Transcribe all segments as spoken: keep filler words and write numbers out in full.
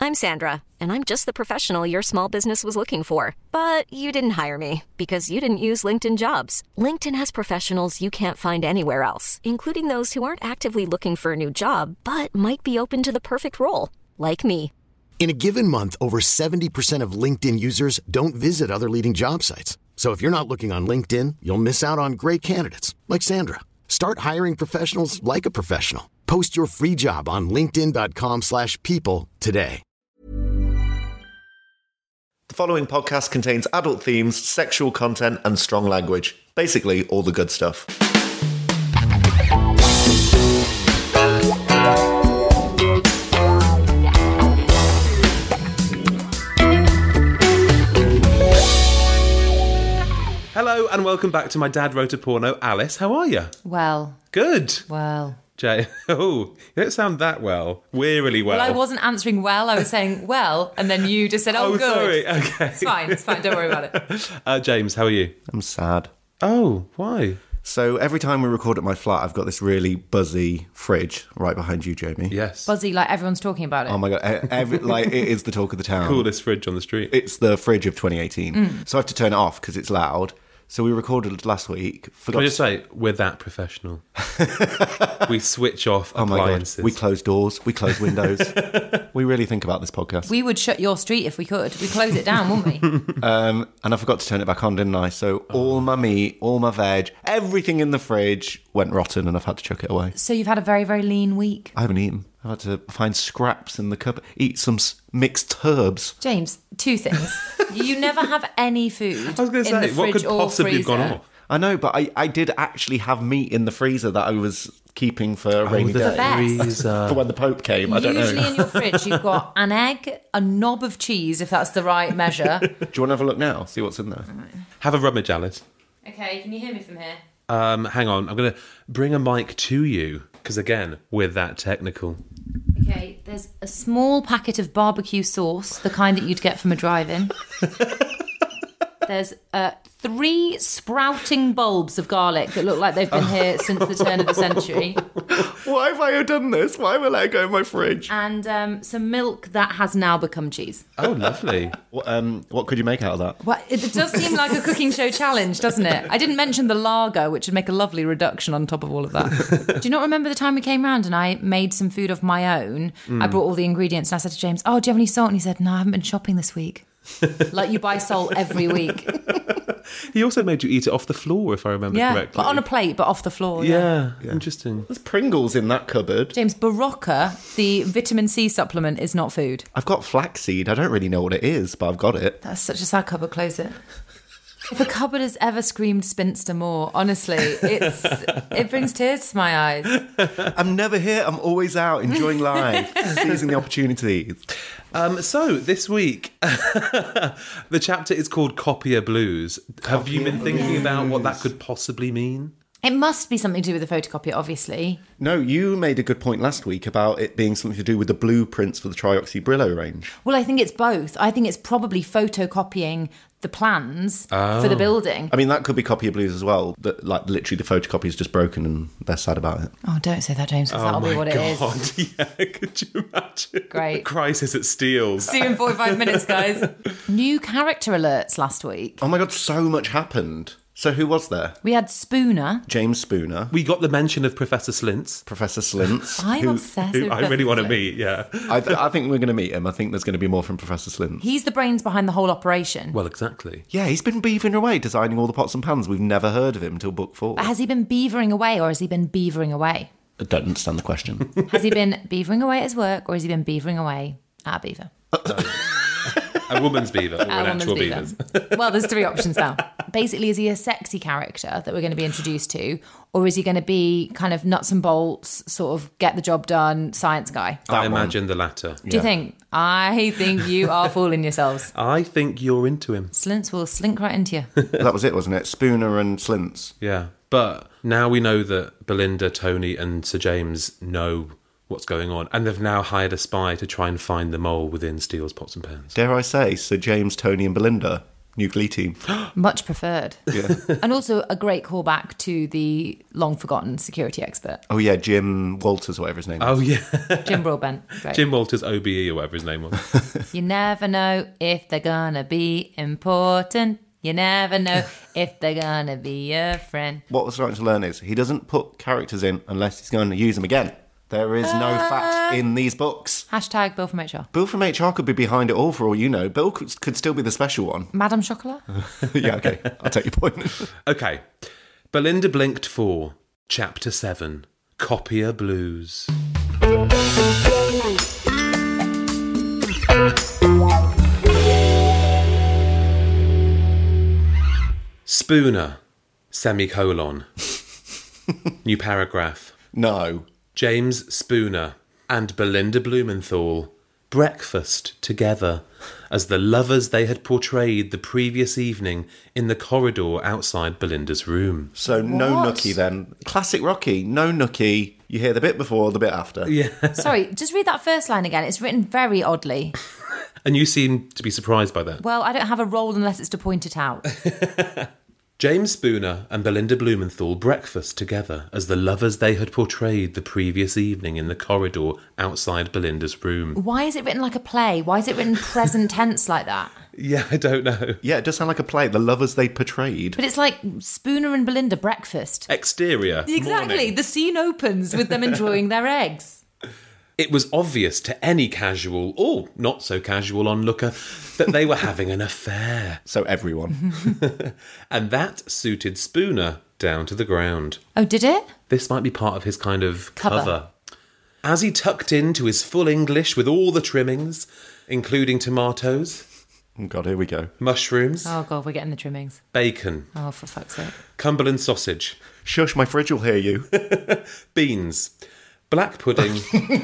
I'm Sandra, and I'm just the professional your small business was looking for. But you didn't hire me because you didn't use LinkedIn Jobs. LinkedIn has professionals you can't find anywhere else, including those who aren't actively looking for a new job, but might be open to the perfect role, like me. In a given month, over seventy percent of LinkedIn users don't visit other leading job sites. So if you're not looking on LinkedIn, you'll miss out on great candidates like Sandra. Start hiring professionals like a professional. Post your free job on linkedin.com slash people today. The following podcast contains adult themes, sexual content, and strong language. Basically, all the good stuff. Hello and welcome back to My Dad Wrote a Porno. Alice, how are you? Well. Good. Well. Jay, oh, you don't sound that well. Wearily well. Well, I wasn't answering well. I was saying well, and then you just said, oh, oh good. sorry. Okay. It's fine. It's fine. Don't worry about it. Uh, James, how are you? I'm sad. Oh, why? So every time we record at my flat, I've got this really buzzy fridge right behind you, Jamie. Yes. Buzzy, like everyone's talking about it. Oh my God. Every, like, it is the talk of the town. Coolest fridge on the street. It's the fridge of twenty eighteen. Mm. So I have to turn it off because it's loud. So we recorded last week. Forgot Can I just say, we're that professional. We switch off oh my God. appliances. We close doors. We close windows. We really think about this podcast. We would shut your street if we could. We'd close it down, wouldn't we? Um, and I forgot to turn it back on, didn't I? So all my meat, all my veg, everything in the fridge went rotten and I've had to chuck it away. So you've had a very, very lean week. I haven't eaten. I've had to find scraps in the cupboard, eat some s- mixed herbs. James, two things. You never have any food I was going to in say, the what fridge could or possibly have freezer. gone off? I know, but I, I did actually have meat in the freezer that I was keeping for a rainy the day. best. freezer. For when the Pope came, I don't Usually know. in your fridge, you've got an egg, a knob of cheese, if that's the right measure. Do you want to have a look now? See what's in there? Have a rummage, Alice. Okay, can you hear me from here? Um, hang on, I'm going to bring a mic to you, because again, we're that technical. Okay, there's a small packet of barbecue sauce, the kind that you'd get from a drive-in. There's uh, three sprouting bulbs of garlic that look like they've been here since the turn of the century. Why have I done this? Why have I let it go in my fridge? And um, some milk that has now become cheese. Oh, lovely. What, um, what could you make out of that? Well, it does seem like a cooking show challenge, doesn't it? I didn't mention the lager, which would make a lovely reduction on top of all of that. Do you not remember the time we came round and I made some food of my own? Mm. I brought all the ingredients and I said to James, oh, do you have any salt? And he said, no, I haven't been shopping this week. Like you buy salt every week. He also made you eat it off the floor, if I remember yeah, correctly. but on a plate, but off the floor. Yeah, Yeah. yeah. Interesting. There's Pringles in that cupboard. James, Barocca, the vitamin C supplement, is not food. I've got flaxseed. I don't really know what it is, but I've got it. That's such a sad cupboard. Close it. If a cupboard has ever screamed spinster more, honestly, it's it brings tears to my eyes. I'm never here. I'm always out enjoying life, seizing the opportunities. Um, so, this week, the chapter is called Copier Blues. Have you been thinking about what that could possibly mean? It must be something to do with the photocopier, obviously. No, you made a good point last week about it being something to do with the blueprints for the Trioxy Brillo range. Well, I think it's both. I think it's probably photocopying the plans oh. for the building. I mean, that could be Copier Blues as well. That, like, literally the photocopy is just broken and they're sad about it. Oh, don't say that, James, because oh that'll be what God. it is. Yeah, could you imagine? Great. Crisis at Steele's. See you in forty-five minutes, guys. New character alerts last week. Oh my God, so much happened. So who was there? We had Spooner. James Spooner. We got the mention of Professor Slintz. Professor Slintz. I'm who, obsessed who with I Professor really want to Slintz. meet, yeah. I, th- I think we're going to meet him. I think there's going to be more from Professor Slintz. He's the brains behind the whole operation. Well, exactly. Yeah, he's been beavering away, designing all the pots and pans. We've never heard of him until book four. But has he been beavering away or has he been beavering away? I don't understand the question. Has he been beavering away at his work or has he been beavering away at a beaver? A woman's beaver or A an woman's actual beaver. beaver's. Well, there's three options now. Basically, is he a sexy character that we're going to be introduced to, or is he going to be kind of nuts and bolts, sort of get the job done, science guy? I imagine the latter. Do you think? I think you are fooling yourselves. I think you're into him. Slintz will slink right into you. That was it, wasn't it? Spooner and Slintz. Yeah. But now we know that Belinda, Tony and Sir James know what's going on, and they've now hired a spy to try and find the mole within Steele's pots and pans. Dare I say, Sir James, Tony and Belinda, Nuclear team. Much preferred. Yeah. And also a great callback to the long-forgotten security expert, Oh, yeah, Jim Walters, whatever his name is. Oh, yeah. Jim Broadbent. Great. Jim Walters, O B E, or whatever his name was. You never know if they're gonna be important. You never know if they're gonna be your friend. What we're starting to learn is he doesn't put characters in unless he's going to use them again. There is no fact in these books. Hashtag Bill from H R. Bill from H R could be behind it all for all you know. Bill could, could still be the special one. Madame Chocolat? Yeah, okay. I'll take your point. Okay. Belinda blinked for Chapter seven, Copier Blues. Spooner, semicolon. New paragraph. No. James Spooner and Belinda Blumenthal breakfast together as the lovers they had portrayed the previous evening in the corridor outside Belinda's room. So no What? nookie then. Classic Rocky. No nookie. You hear the bit before, the bit after. Yeah. Sorry, just read that first line again. It's written very oddly. And you seem to be surprised by that. Well, I don't have a role unless it's to point it out. James Spooner and Belinda Blumenthal breakfast together as the lovers they had portrayed the previous evening in the corridor outside Belinda's room. Why is it written like a play? Why is it written present tense like that? Yeah, I don't know. Yeah, it does sound like a play. The lovers they portrayed. But it's like Spooner and Belinda breakfast. Exterior. Exactly. morning. The scene opens with them enjoying their eggs. It was obvious to any casual, or not so casual onlooker, that they were having an affair. So everyone. And that suited Spooner down to the ground. Oh, did it? This might be part of his kind of Cover. cover. As he tucked into his full English with all the trimmings, including tomatoes, Oh, God, here we go. mushrooms, Oh, God, we're getting the trimmings. bacon, Oh, for fuck's sake. Cumberland sausage, Shush, my fridge will hear you. beans, black pudding,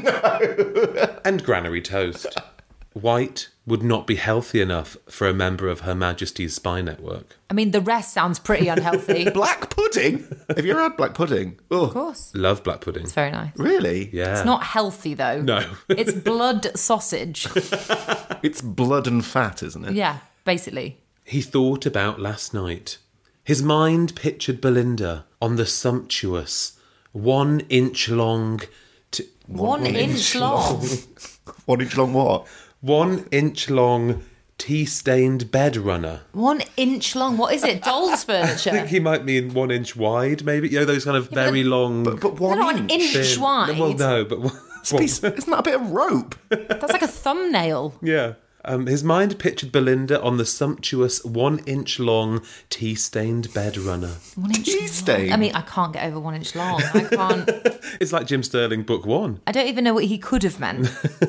and granary toast. White would not be healthy enough for a member of Her Majesty's spy network. I mean, the rest sounds pretty unhealthy. Black pudding? Have you ever had black pudding? Oh, Of course. Love black pudding. It's very nice. really? Yeah. It's not healthy, though. No. It's blood sausage. It's blood and fat, isn't it? Yeah, basically. He thought about last night. His mind pictured Belinda on the sumptuous, one-inch-long... T- One, inch long. One inch long what? one-inch-long, tea-stained bed runner. One inch long. What is it? Doll's I furniture. think he might mean one inch wide, maybe. You know, those kind of very but- long... But They're one not an inch? inch thin- wide. Well, no, but... one- It's a piece- Isn't that a bit of rope? That's like a thumbnail. Yeah. Um, his mind pictured Belinda on the sumptuous one-inch-long, tea-stained bed runner. One inch Tea long. stain? I mean, I can't get over one inch long. I can't. It's like Jim Sterling, book one. I don't even know what he could have meant.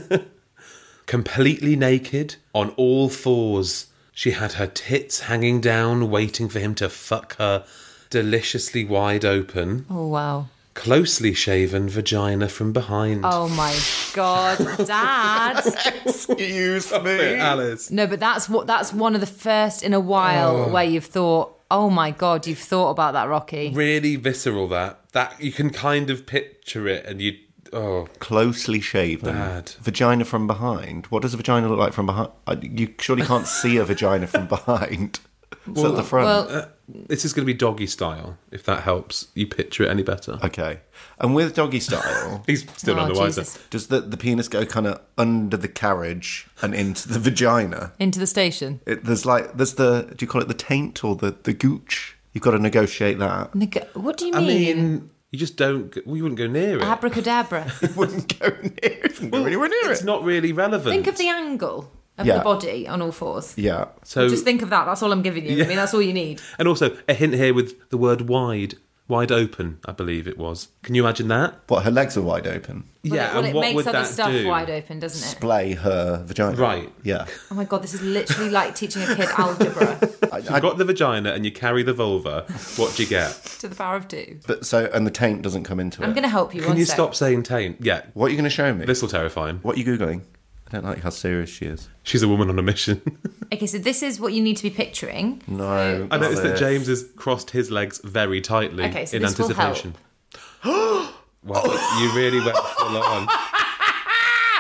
Completely naked, on all fours. She had her tits hanging down, waiting for him to fuck her, deliciously wide open. Oh, wow. Closely shaven vagina from behind. Oh, my God. Dad. Excuse me. Alice. No, but that's what that's one of the first in a while where you've thought, oh, my God, you've thought about that, Rocky. Really visceral, that. That you can kind of picture it and you... Oh, Closely shaven. Bad. Vagina from behind. What does a vagina look like from behind? I- You surely can't see a vagina from behind. It's at the front. Well, uh, this is going to be doggy style, if that helps you picture it any better. Okay. And with doggy style, He's still Oh, on the wiser. Jesus. does the, the penis go kind of under the carriage and into the vagina? into the station. It, there's like, there's the, do you call it the taint or the, the gooch? You've got to negotiate that. Neg- what do you I mean? mean, you just don't... go- Well, you wouldn't go near it. Abracadabra. Wouldn't go near it. Wouldn't go anywhere near It's it. not really relevant. Think of the angle of Yeah. the body on all fours. Yeah. So, Just think of that. That's all I'm giving you. I mean, that's all you need. and also, a hint here with the word wide. Wide open, I believe it was. Can you imagine that? What, her legs are wide open? Well, yeah, it, well, and it what makes would other that stuff do? wide open, doesn't it? Splay her vagina. Right. Yeah. Oh my God, this is literally like teaching a kid algebra I, You've I, got the vagina and you carry the vulva. What do you get? to the power of two. but so, and the taint doesn't come into it. I'm going to help you. Can one you sec. stop saying taint? Yeah, What are you going to show me? this will terrify him. What are you Googling? I don't like how serious she is. She's a woman on a mission. Okay, so this is what you need to be picturing. No. I noticed that this. James has crossed his legs very tightly Okay, so in this will anticipation. Wow, you really went full on.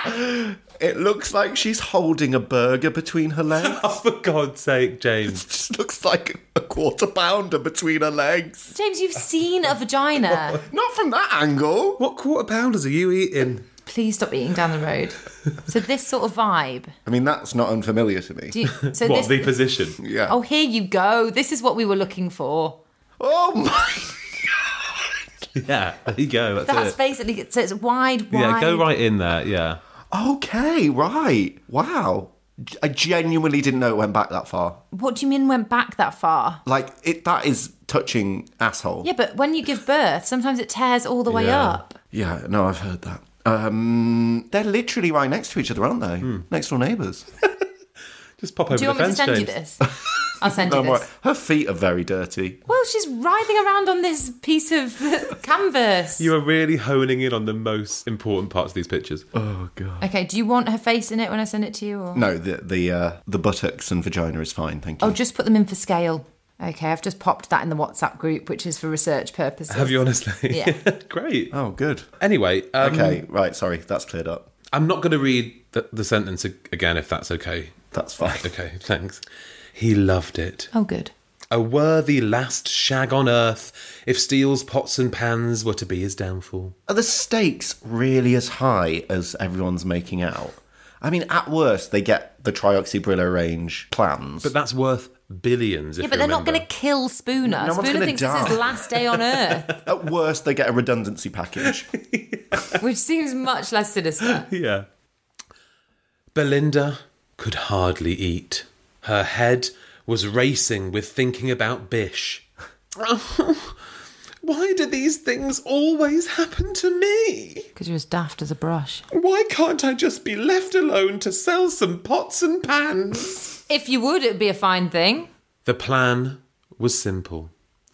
It looks like she's holding a burger between her legs. Oh, for God's sake, James. It just looks like a quarter pounder between her legs. James, you've seen a vagina. Not from that angle. What quarter pounders are you eating? Please stop eating down the road. So this sort of vibe. I mean, that's not unfamiliar to me. Do you, so What, this, the position? Yeah. Oh, here you go. This is what we were looking for. Oh my... Yeah, there you go. That's, That's it. basically, so it's wide, wide. Yeah, go right in there, yeah. Okay, right. Wow. I genuinely didn't know it went back that far. What do you mean went back that far? Like, it that is touching asshole. Yeah, but when you give birth, sometimes it tears all the way Yeah. up. Yeah, no, I've heard that. Um, they're literally right next to each other, aren't they? Hmm. Next door neighbours. Just pop over Do you the want me to fence, send you James. this? I'll send you Um, this. Her feet are very dirty. Well, she's writhing around on this piece of canvas. You are really honing in on the most important parts of these pictures. Oh god. Okay, do you want her face in it when I send it to you? Or? No, the the uh, the buttocks and vagina is fine, thank you. Oh, just put them in for scale. Okay, I've just popped that in the WhatsApp group, which is for research purposes. Have you honestly? Yeah. Great. Oh, good. Anyway, um, Okay, right. Sorry, that's cleared up. I'm not going to read the, the sentence ag- again, if that's okay. That's fine. Okay, thanks. He loved it. Oh, good. A worthy last shag on earth if Steele's pots and pans were to be his downfall. Are the stakes really as high as everyone's making out? I mean, at worst, they get the Trioxybrilla range plans. But that's worth billions, if Yeah, but you they're not remember. going to kill Spooner. No one's Spooner gonna thinks die. it's his last day on Earth, At worst, they get a redundancy package. which seems much less sinister. Yeah. Belinda could hardly eat. Her head was racing with thinking about Bish. Why do these things always happen to me? Because you're as daft as a brush. Why can't I just be left alone to sell some pots and pans? If you would, it would be a fine thing. The plan was simple.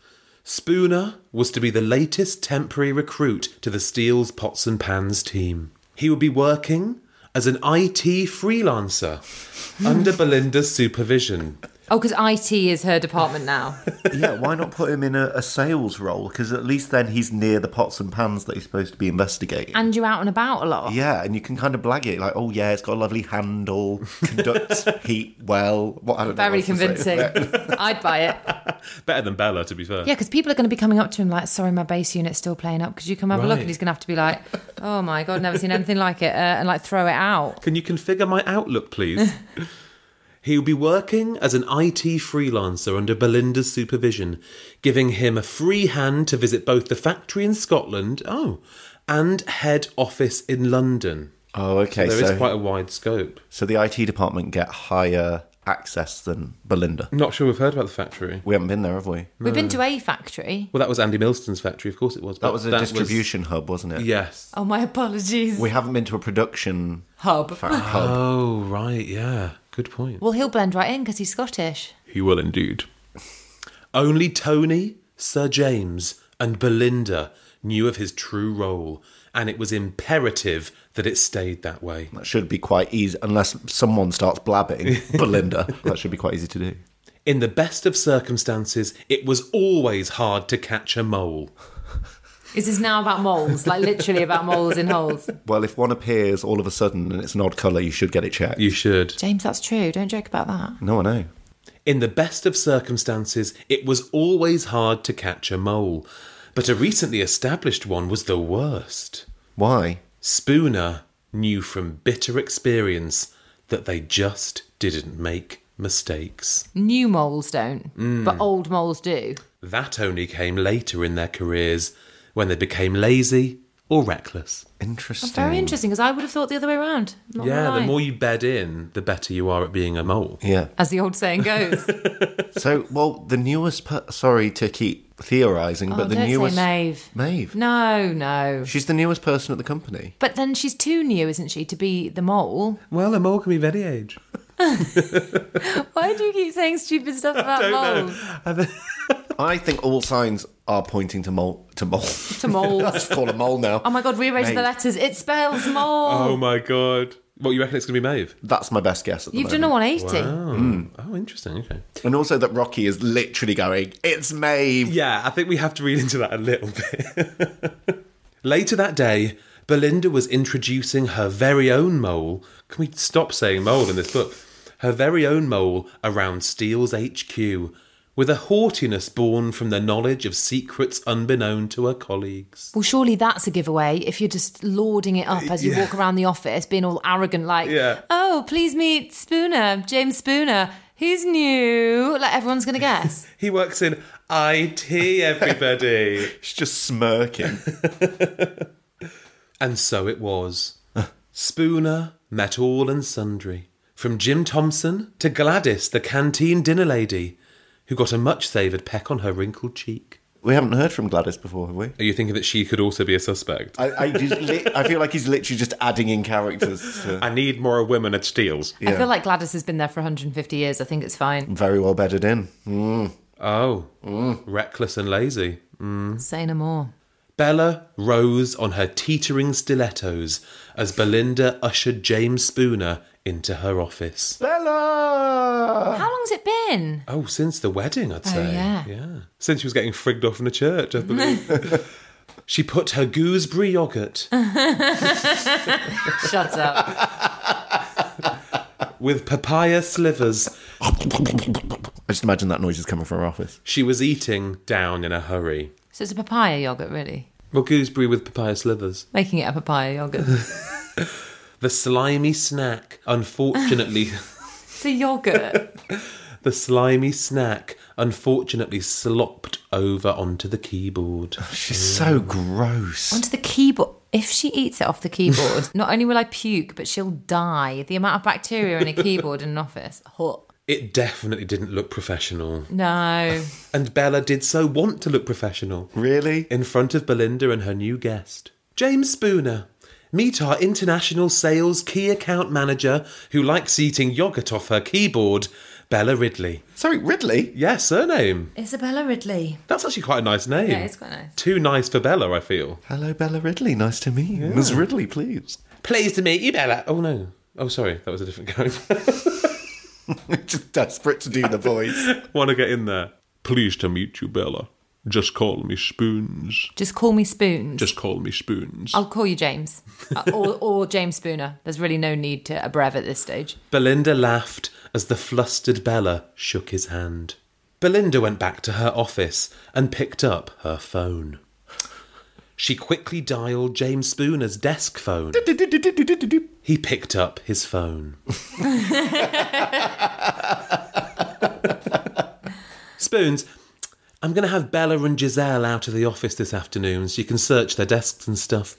Spooner was to be the latest temporary recruit to the Steele's Pots and Pans team. He would be working as an I T freelancer under Belinda's supervision. Oh, because I T is her department now. Yeah, why not put him in a, a sales role? Because at least then he's near the pots and pans that he's supposed to be investigating. And you're out and about a lot. Yeah, and you can kind of blag it, like, oh yeah, it's got a lovely handle, conducts heat well. What, I don't know Very what else to say. convincing. I'd buy it. Better than Bella, to be fair. Yeah, because people are going to be coming up to him like, sorry, my bass unit's still playing up. Could you come have a look? Right. And he's going to have to be like, oh my God, never seen anything like it. Uh, and like throw it out. Can you configure my Outlook, please? He would be working as an I T freelancer under Belinda's supervision, giving him a free hand to visit both the factory in Scotland, oh, and head office in London. Oh, okay. There is so, quite a wide scope. so the I T department get higher access than Belinda. Not sure we've heard about the factory. We haven't been there, have we? We've been to a factory. Well, that was Andy Milston's factory, of course it was. but That was a distribution hub, wasn't it? Yes. Oh, my apologies. We haven't been to a production Hub. fa- hub. Oh, right, yeah. Good point. Well, he'll blend right in because he's Scottish. He will indeed. Only Tony, Sir James, and Belinda knew of his true role, and it was imperative that it stayed that way. That should be quite easy, unless someone starts blabbing. Belinda. That should be quite easy to do. In the best of circumstances, it was always hard to catch a mole. Is this now about moles? Like literally about moles in holes? Well, if one appears all of a sudden and it's an odd colour, you should get it checked. You should. James, that's true. Don't joke about that. No, I know. In the best of circumstances, it was always hard to catch a mole, but a recently established one was the worst. Why? Spooner knew from bitter experience that they just didn't make mistakes. New moles don't, but old moles do. That only came later in their careers, when they became lazy or reckless. Interesting. Very interesting, because I would have thought the other way around. Not Yeah, gonna the lie. more you bed in, the better you are at being a mole. Yeah. As the old saying goes. So, well, the newest... Per- sorry to keep theorising, Oh, but the don't newest... say Maeve. Maeve. No, no. She's the newest person at the company. But then she's too new, isn't she, to be the mole? Well, a mole can be very age. Why do you keep saying stupid stuff about moles? I think all signs are pointing to mole. To mole. To moles. Let's call a mole now. Oh my God, rearrange the Maeve. letters. It spells mole. Oh my god. What, you reckon it's going to be Maeve? That's my best guess at the You've done moment. a one eighty. Oh, oh interesting, okay. And also that Rocky is literally going, it's Maeve. Yeah, I think we have to read into that a little bit. Later that day, Belinda was introducing her very own mole. Can we stop saying mole in this book? Her very own mole around Steele's H Q, with a haughtiness born from the knowledge of secrets unbeknown to her colleagues. Well, surely that's a giveaway if you're just lording it up as you Yeah. walk around the office, being all arrogant like, Yeah. oh, please meet Spooner, James Spooner. He's new. Like, everyone's going to guess. He works in I T, everybody. She's just smirking. And so it was. Spooner met all and sundry, from Jim Thompson to Gladys, the canteen dinner lady, who got a much-savoured peck on her wrinkled cheek. We haven't heard from Gladys before, have we? Are you thinking that she could also be a suspect? I, I, just li- I feel like he's literally just adding in characters. To... I need more women at Steele's. I feel like Gladys has been there for one hundred fifty years. I think it's fine. Very well bedded in. Mm. Oh, reckless and lazy. Say no more. Bella rose on her teetering stilettos as Belinda ushered James Spooner into her office. Bella! How long's it been? Oh, since the wedding, I'd say. yeah. Yeah. Since she was getting frigged off in the church, I believe. She put her gooseberry yoghurt Shut up. with papaya slivers I just imagine that noise is coming from her office. she was eating down in a hurry. So it's a papaya yoghurt, really? Well, gooseberry with papaya slivers. Making it a papaya yoghurt. The slimy snack, unfortunately... It's a yoghurt. The slimy snack unfortunately slopped over onto the keyboard. She's so gross. Onto the keyboard. If she eats it off the keyboard, not only will I puke, but she'll die. The amount of bacteria in a keyboard in an office. Hot. It definitely didn't look professional. No. And Bella did so want to look professional. Really? In front of Belinda and her new guest. James Spooner. Meet our international sales key account manager who likes eating yoghurt off her keyboard, Bella Ridley. Sorry, Ridley? Yes, surname. Isabella Ridley. That's actually quite a nice name. Yeah, it's quite nice. Too nice for Bella, I feel. Hello, Bella Ridley. Nice to meet you. Miss Ridley, please. Pleased to meet you, Bella. Oh, no. Oh, sorry. That was a different character. Just desperate to do the voice. Want to get in there. Pleased to meet you, Bella. Just call me Spoons. Just call me Spoons. Just call me Spoons. I'll call you James. Uh, or, or James Spooner. There's really no need to abrev at this stage. Belinda laughed as the flustered Bella shook his hand. Belinda went back to her office and picked up her phone. She quickly dialed James Spooner's desk phone. He picked up his phone. Spoons, I'm going to have Bella and Giselle out of the office this afternoon so you can search their desks and stuff.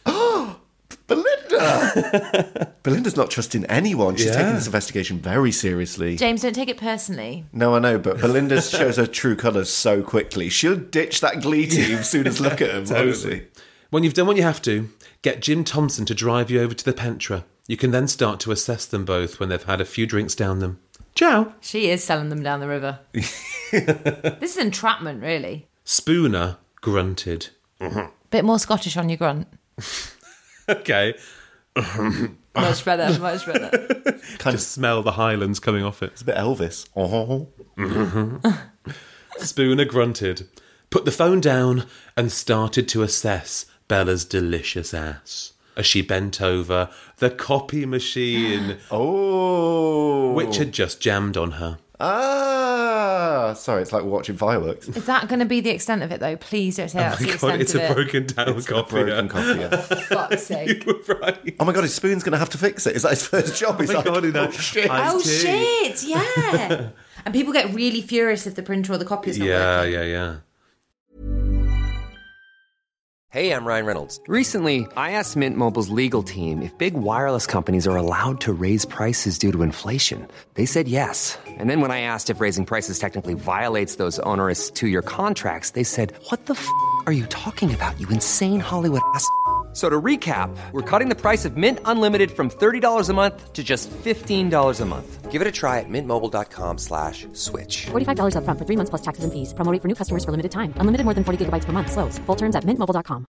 Belinda! Belinda's not trusting anyone. She's Yeah. taking this investigation very seriously. James, don't take it personally. No, I know, but Belinda shows her true colours so quickly. She'll ditch that Glee team as soon as look at him, honestly. When you've done what you have to, get Jim Thompson to drive you over to the Pentra. You can then start to assess them both when they've had a few drinks down them. Ciao. She is selling them down the river. This is entrapment, really. Spooner grunted. Bit more Scottish on your grunt. Okay. Much better, much better. Kind Just smell the Highlands coming off it. It's a bit Elvis. Oh. Spooner grunted, put the phone down, and started to assess Bella's delicious ass as she bent over the copy machine, Oh. which had just jammed on her. Ah. Sorry, it's like watching fireworks. Is that going to be the extent of it, though? Please don't say that's the God, extent it's of a it. broken down It's a copier. broken copier. For fuck's sake. You were right. Oh my god, his Spoon's going to have to fix it. Is that his first job? He's my like, God, he oh knows. shit. I- Oh, too. shit, yeah. And people get really furious if the printer or the copy is not Yeah, working. yeah, yeah. Hey, I'm Ryan Reynolds. Recently, I asked Mint Mobile's legal team if big wireless companies are allowed to raise prices due to inflation. They said yes. And then when I asked if raising prices technically violates those onerous two-year contracts, they said, what the f*** are you talking about, you insane Hollywood ass f- So to recap, we're cutting the price of Mint Unlimited from thirty dollars a month to just fifteen dollars a month. Give it a try at mintmobile.com slash switch. forty-five dollars up front for three months plus taxes and fees. Promo rate for new customers for limited time. Unlimited more than forty gigabytes per month. Slows full terms at mint mobile dot com.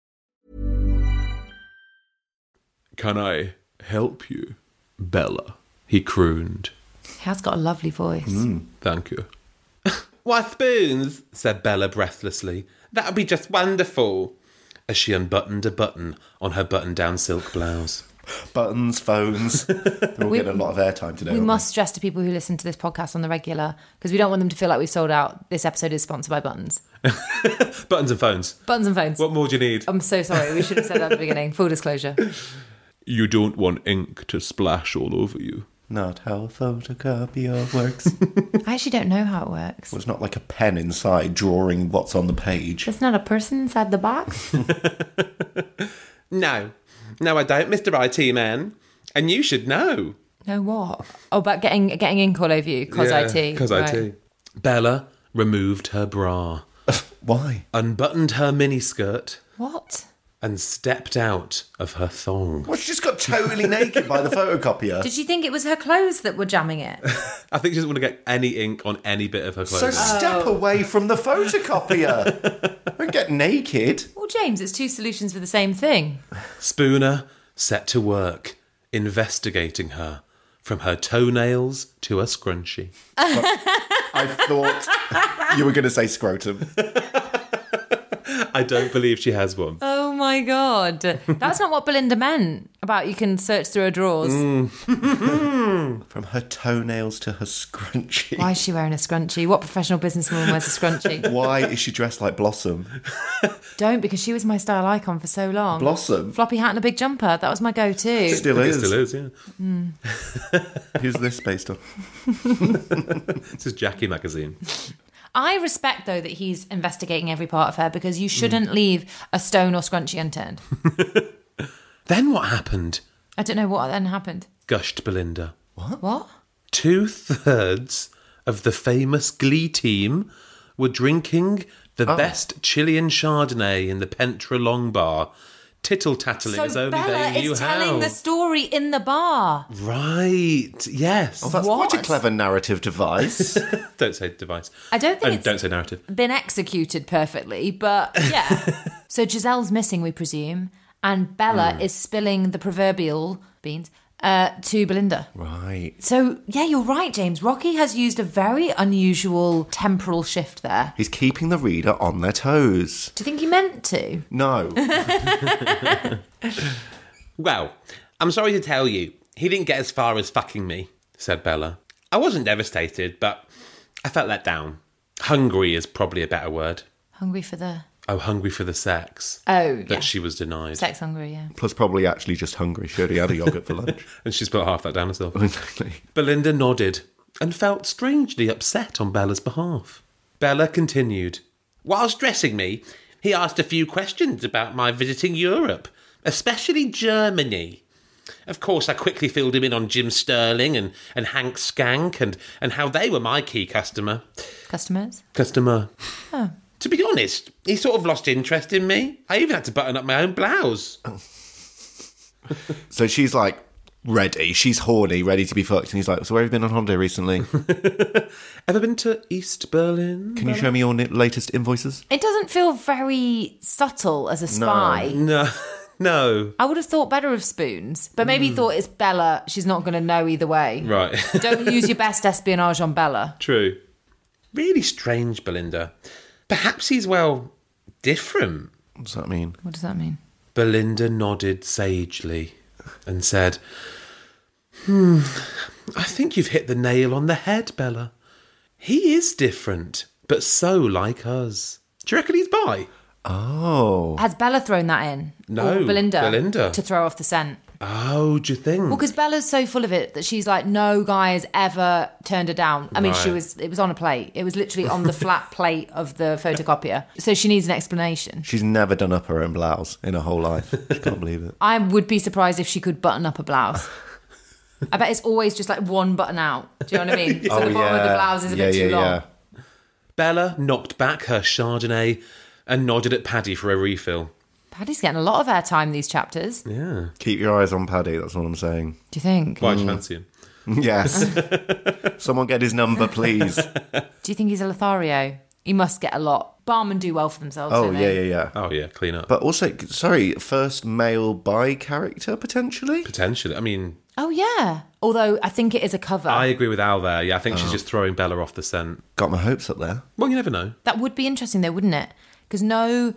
Can I help you, Bella? He crooned. He has got a lovely voice. Thank you. Why, Spoons, said Bella breathlessly. That would be just wonderful. as she unbuttoned a button on her button-down silk blouse. Buttons, phones. They're all We- getting a lot of airtime today. We aren't must stress to people who listen to this podcast on the regular, because we don't want them to feel like we've sold out. This episode is sponsored by Buttons. Buttons and phones. Buttons and phones. What more do you need? I'm so sorry. We should have said that at the beginning. Full disclosure. You don't want ink to splash all over you. they? Not how a photocopier works. I actually don't know how it works. Well, it's not like a pen inside drawing what's on the page. There's not a person inside the box. No. No, I don't, Mister I T man. And you should know. No, what? Oh, about getting getting ink all over you, cause I T. Cause I T. Bella removed her bra, Why? unbuttoned her miniskirt, What? and stepped out of her thong. Well, she just got totally naked by the photocopier. Did she think it was her clothes that were jamming it? I think she doesn't want to get any ink on any bit of her So clothing. step away from the photocopier. Don't get naked. Well, James, it's two solutions for the same thing. Spooner set to work, investigating her, from her toenails to a scrunchie. I thought you were going to say scrotum. I don't believe she has one. Oh my God. That's not what Belinda meant about you can search through her drawers. From her toenails to her scrunchie. Why is she wearing a scrunchie? What professional businesswoman wears a scrunchie? Why is she dressed like Blossom? Don't, because she was my style icon for so long. Blossom? Floppy hat and a big jumper. That was my go-to. Still It is. still is, yeah. Who's this based on? This is Jackie magazine. I respect, though, that he's investigating every part of her, because you shouldn't leave a stone or scrunchie unturned. Then what happened? I don't know what then happened. Gushed Belinda. What? Two thirds of the famous Glee team were drinking the best Chilean Chardonnay in the Pentra Long Bar, tittle-tattling as So only Bella they knew is how. telling the story in the bar. Right, yes. Oh, that's What? quite a clever narrative device. Don't say device. I don't think And it's don't say narrative. been executed perfectly, but yeah. So Giselle's missing, we presume, and Bella is spilling the proverbial beans uh, to Belinda. Right. So, yeah, you're right, James. Rocky has used a very unusual temporal shift there. He's keeping the reader on their toes. Do you think he meant to? No. Well, I'm sorry to tell you, he didn't get as far as fucking me, said Bella. I wasn't devastated, but I felt let down. Hungry is probably a better word. Hungry for the... Oh, hungry for the sex. Oh, That yeah. she was denied. Sex hungry, yeah. Plus probably actually just hungry. She already had a yoghurt for lunch. And she's put half that down herself. Exactly. Belinda nodded and felt strangely upset on Bella's behalf. Bella continued. Whilst dressing me, he asked a few questions about my visiting Europe, especially Germany. Of course, I quickly filled him in on Jim Sterling and, and Hank Skank and, and how they were my key customer. Customers? Customer. To be honest, he sort of lost interest in me. I even had to button up my own blouse. So she's like ready. She's horny, ready to be fucked. And he's like, so where have you been on holiday recently? Ever been to East Berlin? Can you show me your ni- latest invoices? It doesn't feel very subtle as a spy. No, no. I would have thought better of Spoons, but maybe he thought it's Bella. She's not going to know either way. Right. Don't use your best espionage on Bella. True. Really strange, Belinda. Perhaps he's, well, different. What does that mean? What does that mean? Belinda nodded sagely and said, Hmm, I think you've hit the nail on the head, Bella. He is different, but so like us. Do you reckon he's bi? Oh. Has Bella thrown that in? No, Or Belinda. Belinda. To throw off the scent. Oh, do you think? Well, because Bella's so full of it that she's like, no guy has ever turned her down. I mean, she Right. was, it was on a plate. It was literally on the flat plate of the photocopier. So she needs an explanation. She's never done up her own blouse in her whole life. She can't believe it. I would be surprised if she could button up a blouse. I bet it's always just like one button out. Do you know what I mean? So the bottom of the blouse is a yeah, bit yeah, too long. yeah. Bella knocked back her Chardonnay and nodded at Paddy for a refill. Paddy's getting a lot of airtime these chapters. Yeah. Keep your eyes on Paddy, that's what I'm saying. Do you think? Why do you fancy him? Yes. Someone get his number, please. Do you think he's a Lothario? He must get a lot. Barmen do well for themselves, Oh, don't yeah, they? yeah, yeah. Oh, yeah, clean up. But also, sorry, first male bi character, potentially? Potentially. I mean, Oh, yeah. Although I think it is a cover. I agree with Al there. Yeah, I think she's just throwing Bella off the scent. Got my hopes up there. Well, you never know. That would be interesting, though, wouldn't it? Because no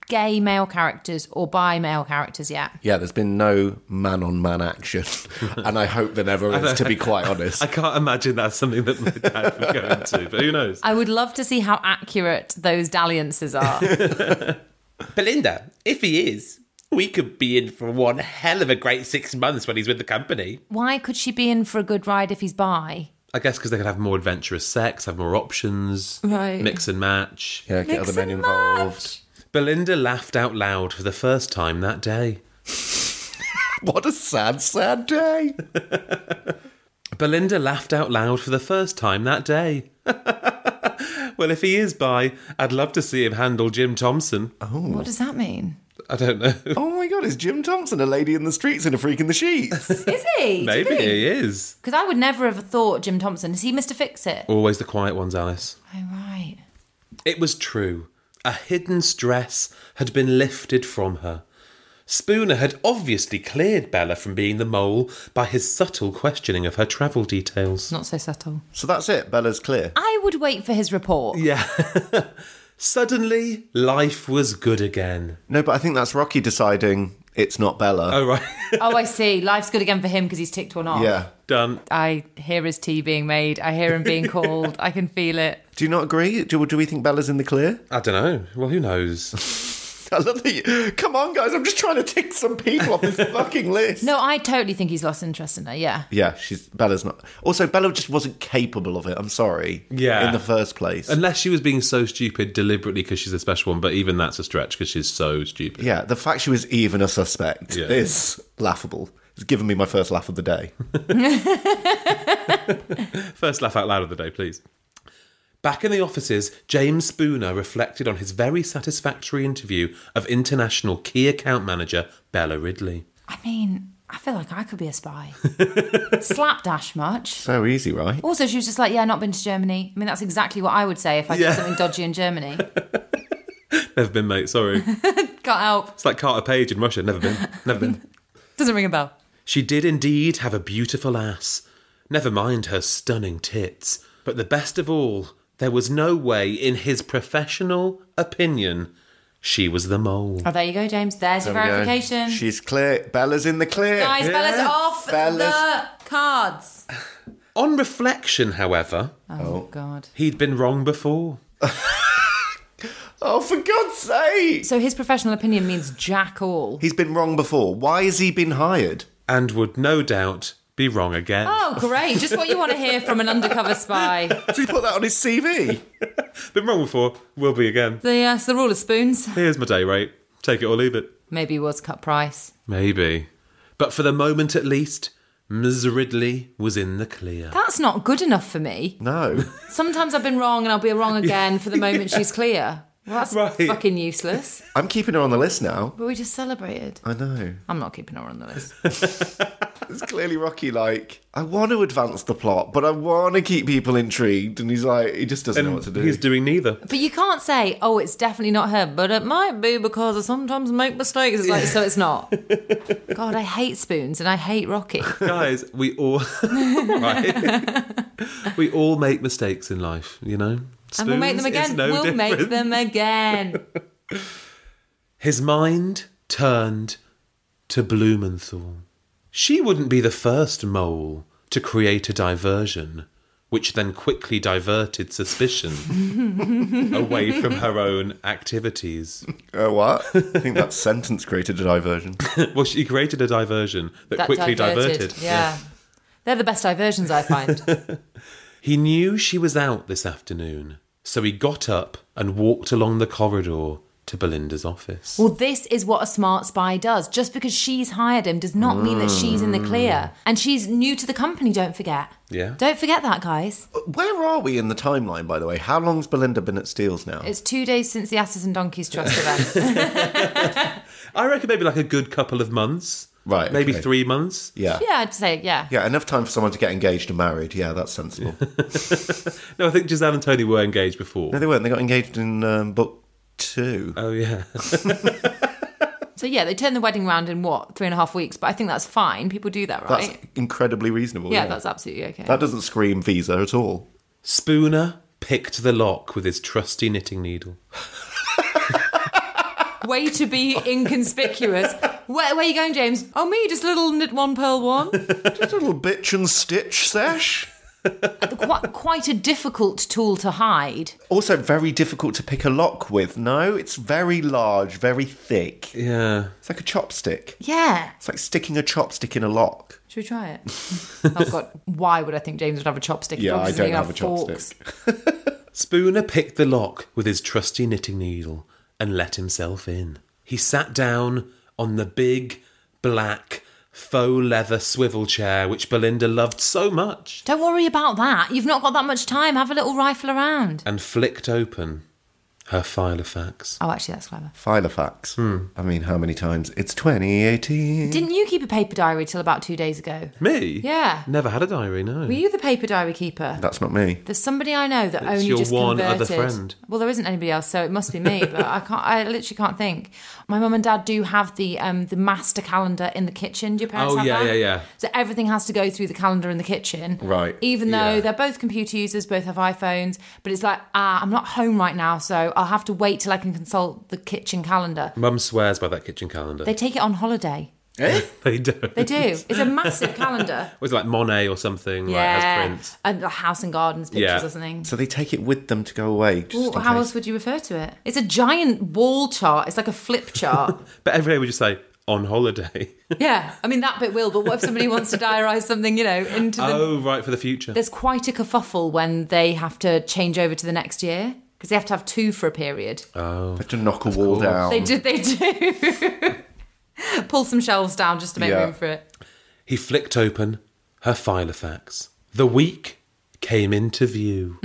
gay male characters or bi male characters yet. Yeah, there's been no man-on-man action, and I hope there never is, to be quite honest. I can't imagine that's something that my dad would go into, but who knows? I would love to see how accurate those dalliances are. Belinda, if he is, we could be in for one hell of a great six months when he's with the company. Why could she be in for a good ride if he's bi? I guess because they could have more adventurous sex, have more options, Right. mix and match. Yeah, get Mix other men and involved. match. Belinda laughed out loud for the first time that day. What a sad, sad day. Belinda laughed out loud for the first time that day. Well, if he is bi, I'd love to see him handle Jim Thompson. What does that mean? I don't know. Oh my God, is Jim Thompson a lady in the streets and a freak in the sheets? Is he? Maybe he is. Because I would never have thought Jim Thompson. Is he Mister Fix-It? Always the quiet ones, Alice. Oh, right. It was true. A hidden stress had been lifted from her. Spooner had obviously cleared Bella from being the mole by his subtle questioning of her travel details. Not so subtle. So that's it, Bella's clear. I would wait for his report. Yeah. Suddenly, life was good again. No, but I think that's Rocky deciding it's not Bella. Oh, right. Oh, I see. Life's good again for him because he's ticked one off. Yeah. Done. I hear his tea being made. I hear him being called. I can feel it. Do you not agree? Do, do we think Bella's in the clear? I don't know. Well, who knows? I love that you... Come on, guys, I'm just trying to tick some people off this fucking list. No, I totally think he's lost interest in her, yeah. Yeah, she's Bella's not... Also, Bella just wasn't capable of it, I'm sorry. Yeah. In the first place. Unless she was being so stupid deliberately because she's a special one, but even that's a stretch because she's so stupid. Yeah, the fact she was even a suspect Yeah. is laughable. It's given me my first laugh of the day. First laugh out loud of the day, please. Back in the offices, James Spooner reflected on his very satisfactory interview of international key account manager Bella Ridley. I mean, I feel like I could be a spy. Slapdash much. So easy, right? Also, she was just like, yeah, not been to Germany. I mean, that's exactly what I would say if I Yeah. did something dodgy in Germany. Never been, mate, sorry. Can't help. It's like Carter Page in Russia. Never been. Never been. Doesn't ring a bell. She did indeed have a beautiful ass. Never mind her stunning tits. But the best of all, there was no way, in his professional opinion, she was the mole. Oh, there you go, James. There's your There we go. verification. She's clear. Bella's in the clear. Guys, Bella's Yeah. off Bella's... the cards. On reflection, however, Oh, God. he'd been wrong before. Oh, for God's sake! So his professional opinion means jack all. He's been wrong before. Why has he been hired? And would no doubt be wrong again. Oh, great. Just what you want to hear from an undercover spy. Did he put that on his C V? Been wrong before, will be again. The, uh, it's the rule of spoons. Here's my day rate. Take it or leave it. Maybe he was cut price. Maybe. But for the moment at least, Miz Ridley was in the clear. That's not good enough for me. No. Sometimes I've been wrong and I'll be wrong again for the moment she's clear. Well, that's Right. fucking useless. I'm keeping her on the list now. But we just celebrated. I know. I'm not keeping her on the list. It's clearly Rocky, like, I want to advance the plot, but I want to keep people intrigued. And he's like, he just doesn't know what to do. He's doing neither. But you can't say, oh, it's definitely not her, but it might be because I sometimes make mistakes. It's like, so it's not. God, I hate spoons and I hate Rocky. Guys, we all right. We all make mistakes in life, you know? And we'll make them Spoons is again. no we'll make different. them again. His mind turned to Blumenthal. She wouldn't be the first mole to create a diversion, which then quickly diverted suspicion away from her own activities. Uh, what? I think that sentence created a diversion. Well, she created a diversion that, That quickly diverted. Yeah. They're the best diversions, I find. He knew she was out this afternoon, so he got up and walked along the corridor to Belinda's office. Well, this is what a smart spy does. Just because she's hired him does not mean that she's in the clear. And she's new to the company, don't forget. Yeah. Don't forget that, guys. Where are we in the timeline, by the way? How long's Belinda been at Steele's now? It's two days since the Asses and Donkeys Trust event. I reckon maybe like a good couple of months. Right, Maybe okay. three months. Yeah. Yeah, I'd say, yeah. Yeah, enough time for someone to get engaged and married. Yeah, that's sensible. No, I think Giselle and Tony were engaged before. No, they weren't. They got engaged in um, book two. Oh, yeah. So, yeah, they turned the wedding round in, what, three and a half weeks? But I think that's fine. People do that, right? That's incredibly reasonable. yeah, Yeah, that's absolutely okay. That doesn't scream visa at all. Spooner picked the lock with his trusty knitting needle. Way to be inconspicuous. Where, where are you going, James? Oh, me, just a little knit one, pearl one. Just a little bitch and stitch sesh. Quite, quite a difficult tool to hide. Also very difficult to pick a lock with, no? It's very large, very thick. Yeah. It's like a chopstick. Yeah. It's like sticking a chopstick in a lock. Should we try it? Oh, God. Why would I think James would have a chopstick? Yeah, I Obviously don't have a forks. chopstick. Spooner picked the lock with his trusty knitting needle and let himself in. He sat down on the big, black, faux leather swivel chair which Belinda loved so much, Don't worry about that. You've not got that much time. Have a little rifle around. and flicked open her Filofax. Oh, actually, that's clever. Filofax. Hmm. I mean, how many times? It's twenty eighteen. Didn't you keep a paper diary till about two days ago? Me? Yeah. Never had a diary, no. Were you the paper diary keeper? That's not me. There's somebody I know that It's only your just one converted. other friend. Well, there isn't anybody else, so it must be me. But I can't. I literally can't think. My mum and dad do have the um, the master calendar in the kitchen. Do your parents Oh, have yeah, that? yeah, yeah. So everything has to go through the calendar in the kitchen. Right. Even though Yeah. they're both computer users, both have iPhones, but it's like, ah, I'm not home right now, so I'll have to wait till I can consult the kitchen calendar. Mum swears by that kitchen calendar. They take it on holiday. Eh? They do. They do. It's a massive calendar. Was it like Monet or something? Like, Yeah. as Prince. And the house and gardens pictures Yeah. or something. So they take it with them to go away. Just Well, in how case. else would you refer to it? It's a giant wall chart. It's like a flip chart. But every day we just say, on holiday. Yeah, I mean, that bit will, but what if somebody wants to diarise something, you know, into the... Oh, right, for the future. There's quite a kerfuffle when they have to change over to the next year, because they have to have two for a period. Oh. They have to knock a wall course. down. They do, they do. Pull some shelves down just to make Yeah. room for it. He flicked open her Filofax. The week came into view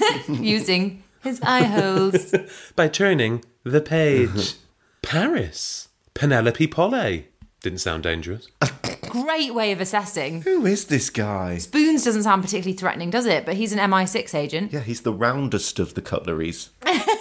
Using his eye holes. by turning the page. Paris. Penelope Pollet. Didn't sound dangerous. Great way of assessing. Who is this guy? Spoons doesn't sound particularly threatening, does it? But he's an M I six agent. Yeah, he's the roundest of the cutleries.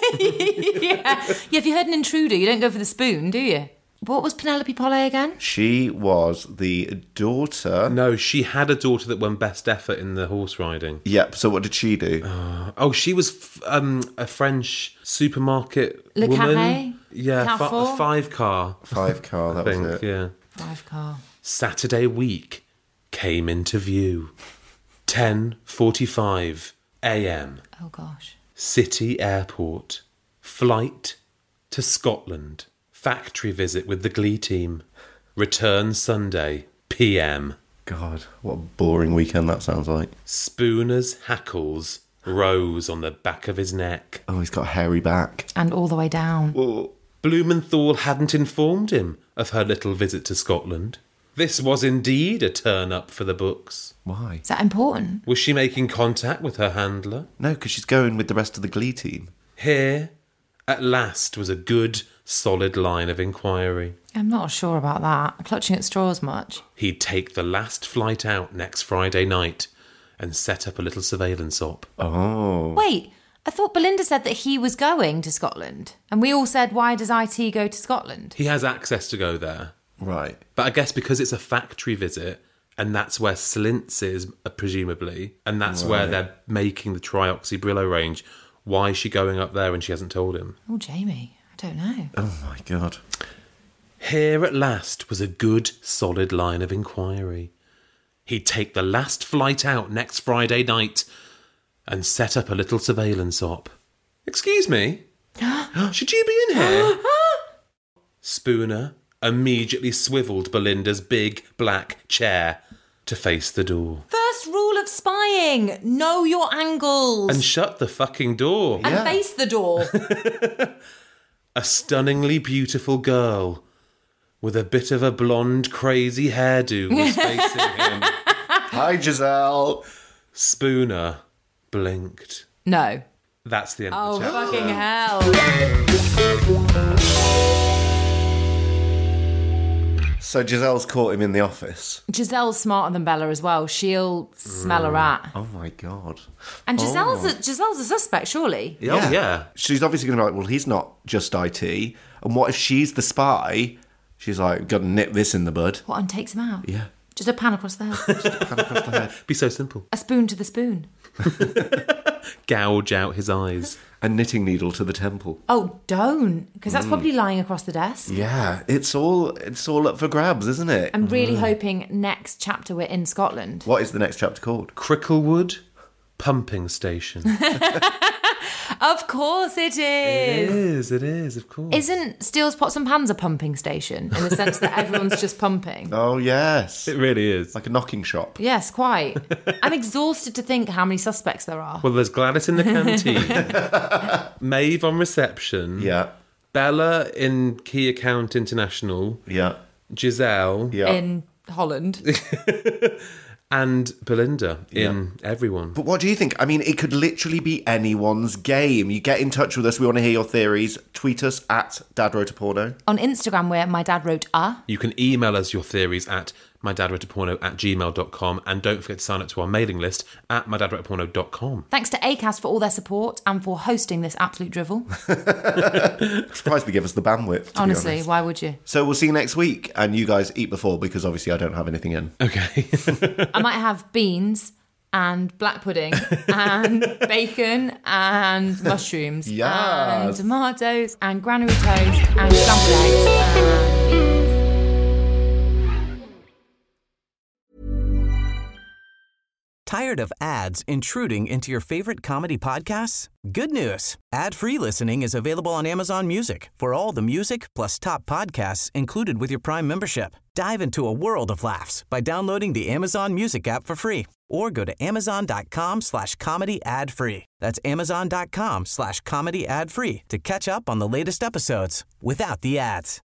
Yeah. Yeah, if you heard an intruder, you don't go for the spoon, do you? What was Penelope Pollet again? She was the daughter. No, she had a daughter that won best effort in the horse riding. Yep, so what did she do? Oh, she was f- um, a French supermarket Le woman. Carré? Yeah, fi- Carrefour? a five car. Five car, that I think, was it. yeah. Five car. Saturday week came into view. ten forty-five a.m. Oh, gosh. City Airport. Flight to Scotland. Factory visit with the Glee team. Return Sunday, P M. God, what a boring weekend that sounds like. Spooner's hackles rose on the back of his neck. Oh, he's got a hairy back. And all the way down. Oh. Blumenthal hadn't informed him of her little visit to Scotland. This was indeed a turn-up for the books. Why? Is that important? Was she making contact with her handler? No, because she's going with the rest of the Glee team. Here, at last, was a good, solid line of inquiry. I'm not sure about that. I'm clutching at straws much. He'd take the last flight out next Friday night and set up a little surveillance op. Oh. Wait, I thought Belinda said that he was going to Scotland. And we all said, why does I T go to Scotland? He has access to go there. Right. But I guess because it's a factory visit, and that's where Slint's is, uh, presumably, and that's where Right. they're making the Trioxy Brillo range, why is she going up there when she hasn't told him? Oh, Jamie, I don't know. Oh, my God. Here at last was a good, solid line of inquiry. He'd take the last flight out next Friday night and set up a little surveillance op. Excuse me? Should you be in here? Spooner immediately swivelled Belinda's big black chair to face the door. First rule of spying, know your angles. And shut the fucking door. And Yeah. face the door. A stunningly beautiful girl with a bit of a blonde, crazy hairdo was facing him. Hi, Giselle. Spooner blinked. No. That's the end Oh, of the chapter. fucking hell. So Giselle's caught him in the office. Giselle's smarter than Bella as well. She'll smell a rat. Oh, my God. And Giselle's, a, Giselle's a suspect, surely. Oh, yeah. She's obviously going to be like, well, he's not just I T. And what if she's the spy? She's like, got to nip this in the bud. What, and takes him out? Yeah. Just a pan across the head. Hand across the head. Be so simple. A spoon to the spoon. gouge out his eyes. A knitting needle to the temple. Oh, don't, because that's probably lying across the desk. Yeah, it's all it's all up for grabs, isn't it? I'm really hoping next chapter we're in Scotland. What is the next chapter called? Cricklewood Pumping Station. Of course it is. It is, it is, of course. Isn't Steele's Pots and Pans a pumping station in the sense that everyone's just pumping? Oh, yes. It really is. Like a knocking shop. Yes, quite. I'm exhausted to think how many suspects there are. Well, there's Gladys in the canteen, Maeve on reception, Yeah. Bella in Key Account International, Yeah. Giselle, Yeah. In Holland. and Belinda in Everyone. But what do you think? I mean, it could literally be anyone's game. You get in touch with us. We want to hear your theories. Tweet us at Dad Wrote a Porno. On Instagram, where my dad wrote a. You can email us your theories at mydadwroteaporno at gmail dot com, and don't forget to sign up to our mailing list at mydadwroteaporno dot com. Thanks to Acast for all their support and for hosting this absolute drivel. I'm surprised they give us the bandwidth, to Honestly, be honest. why would you? So we'll see you next week, and you guys eat before, because obviously I don't have anything in. Okay. I might have beans and black pudding and bacon and mushrooms Yes. and tomatoes and granary toast and scrambled eggs and beans. Tired of ads intruding into your favorite comedy podcasts? Good news. Ad-free listening is available on Amazon Music for all the music plus top podcasts included with your Prime membership. Dive into a world of laughs by downloading the Amazon Music app for free or go to amazon.com slash comedy ad free. That's amazon.com slash comedy ad free to catch up on the latest episodes without the ads.